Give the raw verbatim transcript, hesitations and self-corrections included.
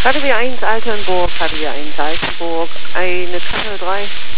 K D W eins Altenburg, K D W eins Altenburg, eine Kachel drei.